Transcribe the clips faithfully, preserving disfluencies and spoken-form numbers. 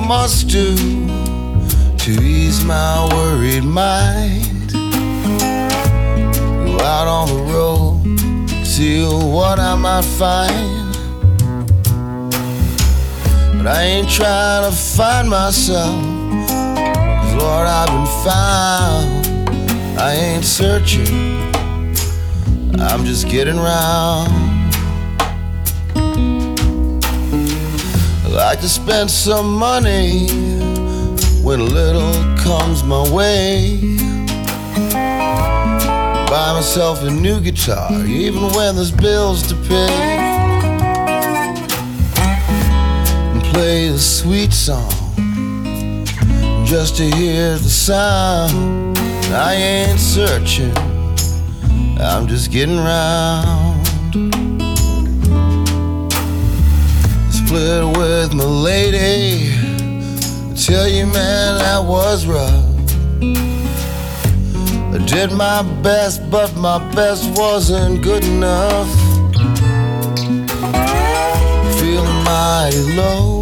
must do to ease my worried mind. Go out on the road, see what I might find. But I ain't trying to find myself, 'cause Lord, I've been found. I ain't searching, I'm just getting round. I like to spend some money when a little comes my way. Buy myself a new guitar, even when there's bills to pay. And play a sweet song, just to hear the sound. I ain't searching, I'm just getting round. Split with my lady, tell you man that was rough. I did my best, but my best wasn't good enough. Feeling mighty low,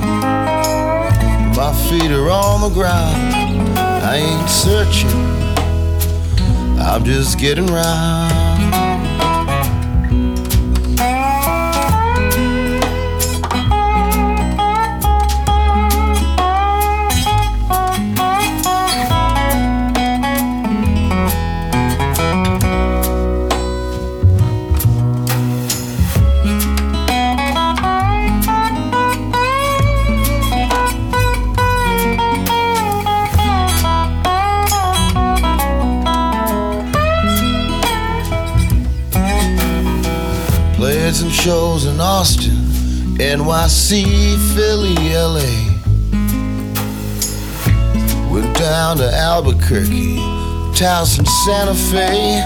my feet are on the ground. I ain't searching, I'm just getting round. Played some shows in Austin, N Y C, Philly, L A. Went down to Albuquerque, Towson, Santa Fe.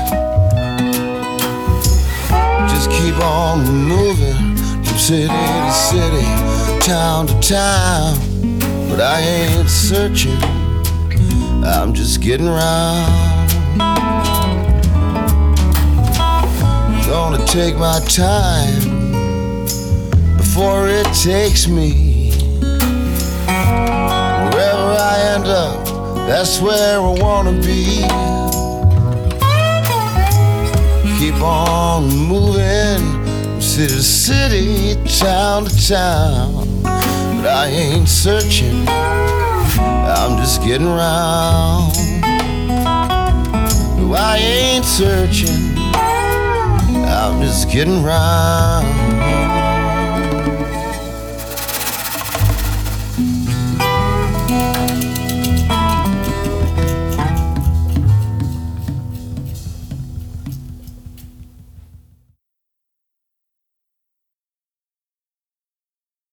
Just keep on moving from city to city, town to town. But I ain't searching, I'm just getting round. Gonna take my time before it takes me. Wherever I end up, that's where I wanna be. Keep on moving from city to city, town to town. But I ain't searching, I'm just getting round. No, I ain't searching, I'm just getting round.